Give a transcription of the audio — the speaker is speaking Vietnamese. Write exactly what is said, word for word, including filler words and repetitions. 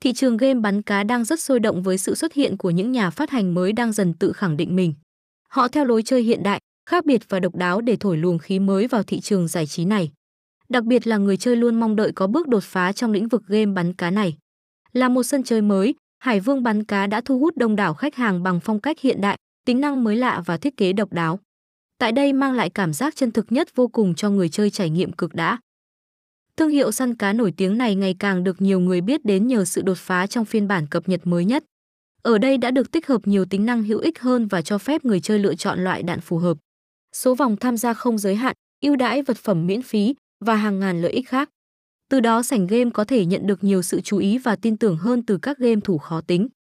Thị trường game bắn cá đang rất sôi động với sự xuất hiện của những nhà phát hành mới đang dần tự khẳng định mình. Họ theo lối chơi hiện đại, khác biệt và độc đáo để thổi luồng khí mới vào thị trường giải trí này. Đặc biệt là người chơi luôn mong đợi có bước đột phá trong lĩnh vực game bắn cá này. Là một sân chơi mới, Hải Vương bắn cá đã thu hút đông đảo khách hàng bằng phong cách hiện đại, tính năng mới lạ và thiết kế độc đáo. Tại đây mang lại cảm giác chân thực nhất vô cùng cho người chơi trải nghiệm cực đã. Thương hiệu săn cá nổi tiếng này ngày càng được nhiều người biết đến nhờ sự đột phá trong phiên bản cập nhật mới nhất. Ở đây đã được tích hợp nhiều tính năng hữu ích hơn và cho phép người chơi lựa chọn loại đạn phù hợp. Số vòng tham gia không giới hạn, ưu đãi vật phẩm miễn phí và hàng ngàn lợi ích khác. Từ đó sảnh game có thể nhận được nhiều sự chú ý và tin tưởng hơn từ các game thủ khó tính.